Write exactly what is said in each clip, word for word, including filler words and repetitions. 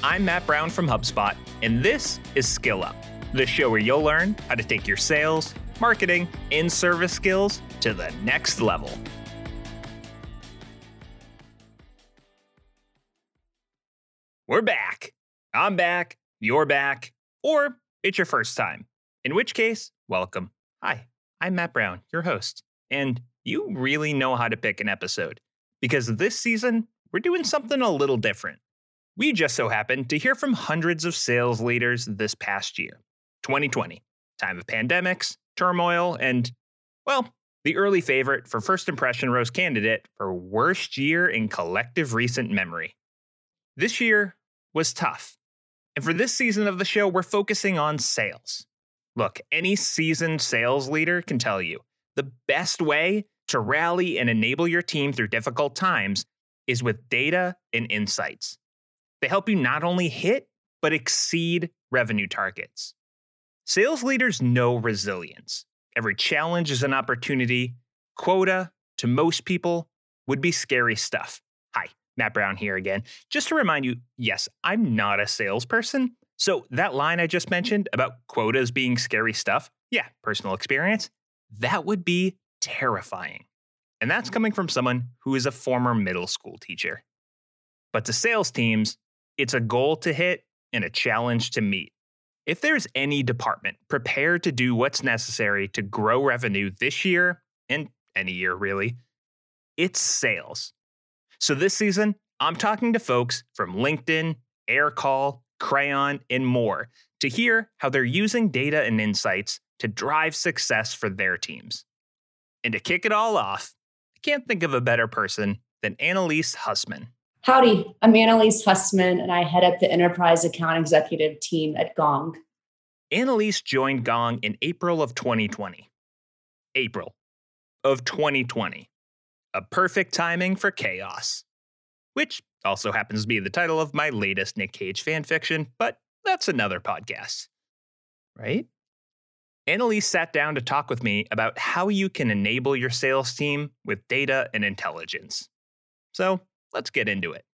I'm Matt Brown from HubSpot, and this is Skill Up, the show where you'll learn how to take your sales, marketing, and service skills to the next level. We're back. I'm back, you're back, or it's your first time. In which case, welcome. Hi, I'm Matt Brown, your host, and you really know how to pick an episode, because this season, we're doing something a little different. We just so happened to hear from hundreds of sales leaders this past year, twenty twenty, time of pandemics, turmoil, and, well, the early favorite for First Impression Rose candidate for worst year in collective recent memory. This year was tough. And for this season of the show, we're focusing on sales. Look, any seasoned sales leader can tell you the best way to rally and enable your team through difficult times is with data and insights. They help you not only hit, but exceed revenue targets. Sales leaders know resilience. Every challenge is an opportunity. Quota, to most people, would be scary stuff. Hi, Matt Brown here again. Just to remind you, yes, I'm not a salesperson. So that line I just mentioned about quotas being scary stuff, yeah, personal experience, that would be terrifying. And that's coming from someone who is a former middle school teacher. But to sales teams, it's a goal to hit and a challenge to meet. If there's any department prepared to do what's necessary to grow revenue this year, and any year really, it's sales. So this season, I'm talking to folks from LinkedIn, Aircall, Crayon, and more to hear how they're using data and insights to drive success for their teams. And to kick it all off, I can't think of a better person than Annalise Hussman. Howdy, I'm Annalise Hussman, and I head up the Enterprise Account Executive team at Gong. Annalise joined Gong in April of twenty twenty. April of twenty twenty. A perfect timing for chaos. Which also happens to be the title of my latest Nick Cage fanfiction, but that's another podcast. Right? Annalise sat down to talk with me about how you can enable your sales team with data and intelligence. So, let's get into it.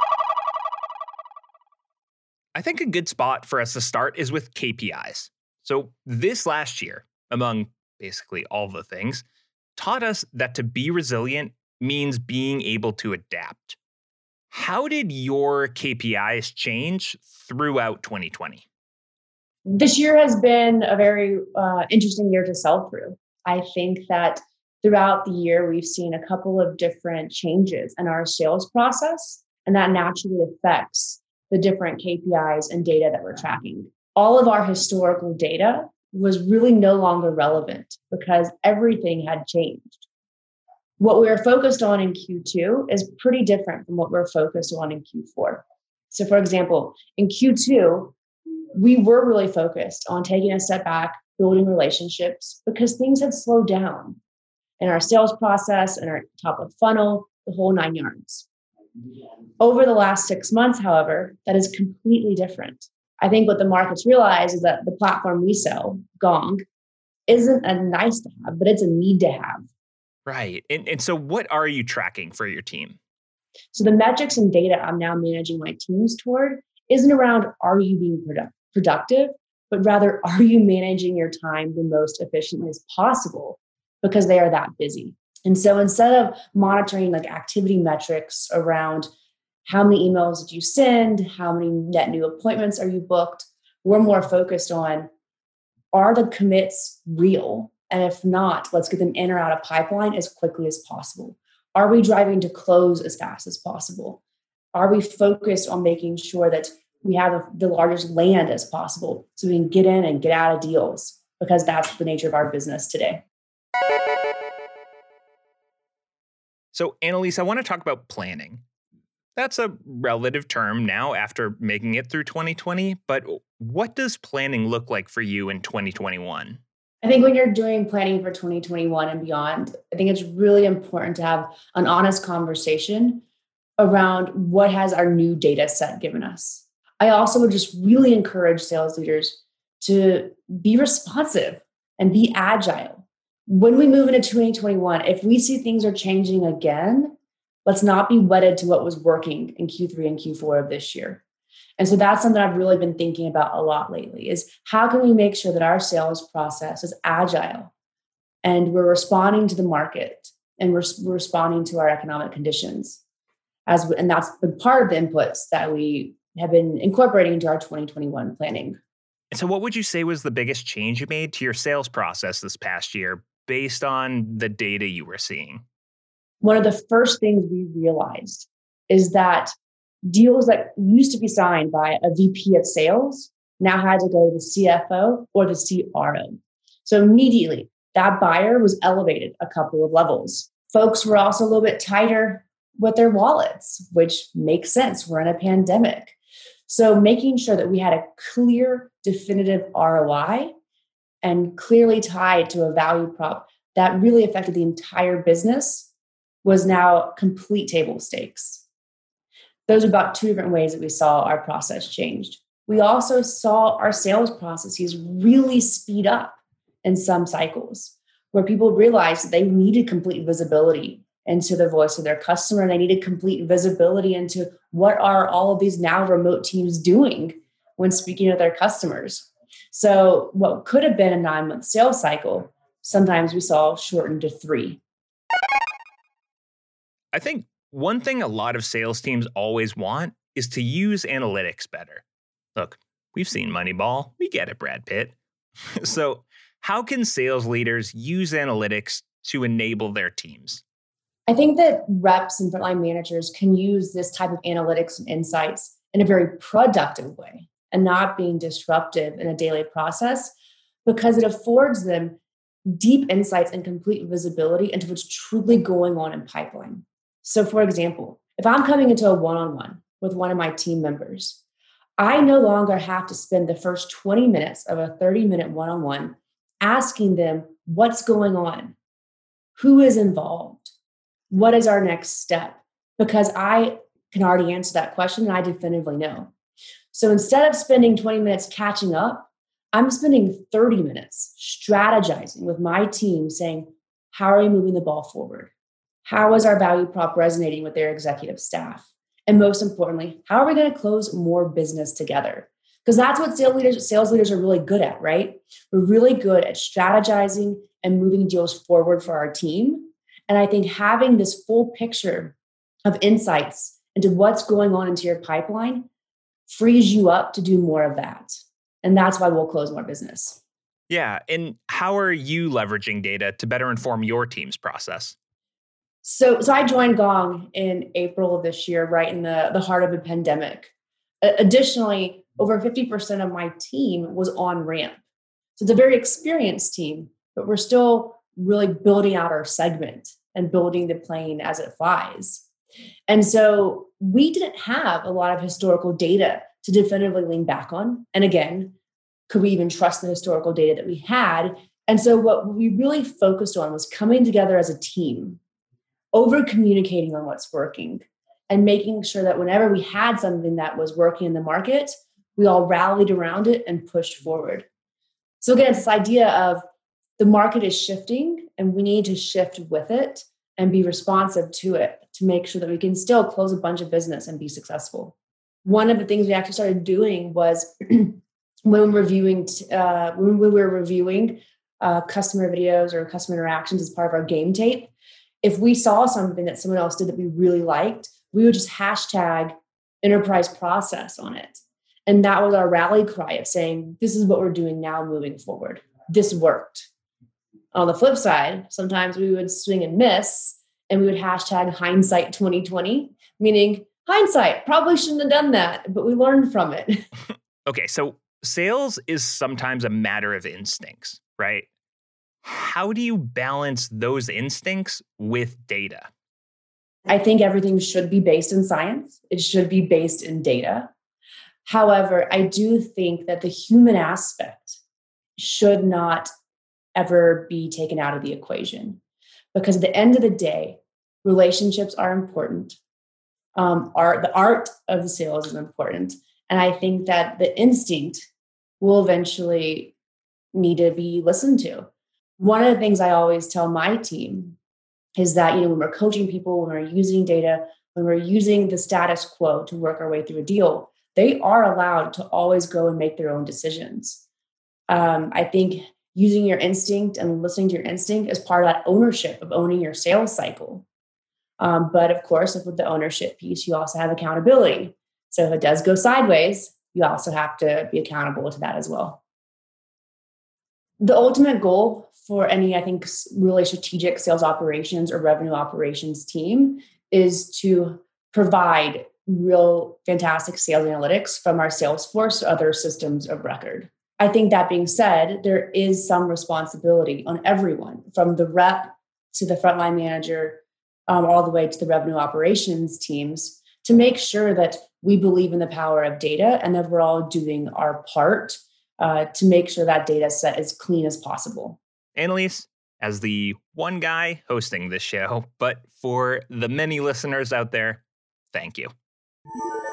I think a good spot for us to start is with K P Is. So this last year, among basically all the things, taught us that to be resilient means being able to adapt. How did your K P Is change throughout twenty twenty? This year has been a very uh, interesting year to sell through. I think that throughout the year, we've seen a couple of different changes in our sales process, and that naturally affects the different K P Is and data that we're tracking. All of our historical data was really no longer relevant because everything had changed. What we were focused on in Q two is pretty different from what we're focused on in Q four. So for example, in Q two, we were really focused on taking a step back, building relationships because things had slowed down in our sales process and our top of funnel, the whole nine yards. Over the last six months, however, that is completely different. I think what the markets realize is that the platform we sell, Gong, isn't a nice to have, but it's a need to have. Right. And, and so what are you tracking for your team? So the metrics and data I'm now managing my teams toward isn't around are you being produ- productive, but rather are you managing your time the most efficiently as possible because they are that busy. And so instead of monitoring like activity metrics around how many emails did you send, how many net new appointments are you booked, we're more focused on are the commits real? And if not, let's get them in or out of pipeline as quickly as possible. Are we driving to close as fast as possible? Are we focused on making sure that we have the largest land as possible so we can get in and get out of deals? Because that's the nature of our business today. So, Annalise, I want to talk about planning. That's a relative term now after making it through twenty twenty, but what does planning look like for you in twenty twenty-one? I think when you're doing planning for twenty twenty-one and beyond, I think it's really important to have an honest conversation around what has our new data set given us. I also would just really encourage sales leaders to be responsive and be agile. When we move into twenty twenty-one, if we see things are changing again, let's not be wedded to what was working in Q three and Q four of this year. And so that's something I've really been thinking about a lot lately is how can we make sure that our sales process is agile and we're responding to the market and we're, we're responding to our economic conditions. As and that's been part of the inputs that we have been incorporating into our twenty twenty-one planning. And so what would you say was the biggest change you made to your sales process this past year based on the data you were seeing? One of the first things we realized is that deals that used to be signed by a V P of sales now had to go to the C F O or the C R O. So immediately, that buyer was elevated a couple of levels. Folks were also a little bit tighter with their wallets, which makes sense. We're in a pandemic. So making sure that we had a clear, definitive R O I and clearly tied to a value prop that really affected the entire business was now complete table stakes. Those are about two different ways that we saw our process changed. We also saw our sales processes really speed up in some cycles where people realized that they needed complete visibility into the voice of their customer. And they needed complete visibility into what are all of these now remote teams doing when speaking to their customers. So what could have been a nine-month sales cycle, sometimes we saw shortened to three. I think one thing a lot of sales teams always want is to use analytics better. Look, we've seen Moneyball. We get it, Brad Pitt. So how can sales leaders use analytics to enable their teams? I think that reps and frontline managers can use this type of analytics and insights in a very productive way and not being disruptive in a daily process because it affords them deep insights and complete visibility into what's truly going on in pipeline. So for example, if I'm coming into a one-on-one with one of my team members, I no longer have to spend the first twenty minutes of a thirty-minute one-on-one asking them what's going on, who is involved, what is our next step? Because I can already answer that question and I definitively know. So instead of spending twenty minutes catching up, I'm spending thirty minutes strategizing with my team saying, how are we moving the ball forward? How is our value prop resonating with their executive staff? And most importantly, how are we going to close more business together? Because that's what sales leaders, sales leaders are really good at, right? We're really good at strategizing and moving deals forward for our team. And I think having this full picture of insights into what's going on into your pipeline frees you up to do more of that. And that's why we'll close more business. Yeah. And how are you leveraging data to better inform your team's process? So, so I joined Gong in April of this year, right in the, the heart of a pandemic. Additionally, over fifty percent of my team was on ramp. So it's a very experienced team, but we're still really building out our segment and building the plane as it flies. And so we didn't have a lot of historical data to definitively lean back on. And again, could we even trust the historical data that we had? And so what we really focused on was coming together as a team, over communicating on what's working, and making sure that whenever we had something that was working in the market, we all rallied around it and pushed forward. So again, it's this idea of the market is shifting and we need to shift with it and be responsive to it to make sure that we can still close a bunch of business and be successful. One of the things we actually started doing was when reviewing, uh, when we were reviewing uh, customer videos or customer interactions as part of our game tape, if we saw something that someone else did that we really liked, we would just hashtag enterprise process on it. And that was our rally cry of saying, this is what we're doing now moving forward. This worked. On the flip side, sometimes we would swing and miss and we would hashtag hindsight twenty twenty, meaning hindsight, probably shouldn't have done that, but we learned from it. Okay, so sales is sometimes a matter of instincts, right? How do you balance those instincts with data? I think everything should be based in science. It should be based in data. However, I do think that the human aspect should not ever be taken out of the equation. Because at the end of the day, relationships are important. Um, art, the art of the sales is important. And I think that the instinct will eventually need to be listened to. One of the things I always tell my team is that, you know, when we're coaching people, when we're using data, when we're using the status quo to work our way through a deal, they are allowed to always go and make their own decisions. Um, I think using your instinct and listening to your instinct is part of that ownership of owning your sales cycle. Um, but of course, with the ownership piece, you also have accountability. So if it does go sideways, you also have to be accountable to that as well. The ultimate goal for any, I think, really strategic sales operations or revenue operations team is to provide real fantastic sales analytics from our Salesforce or other systems of record. I think that being said, there is some responsibility on everyone, from the rep to the frontline manager, um, all the way to the revenue operations teams, to make sure that we believe in the power of data and that we're all doing our part uh, to make sure that data set is clean as possible. Annalise, as the one guy hosting this show, but for the many listeners out there, thank you.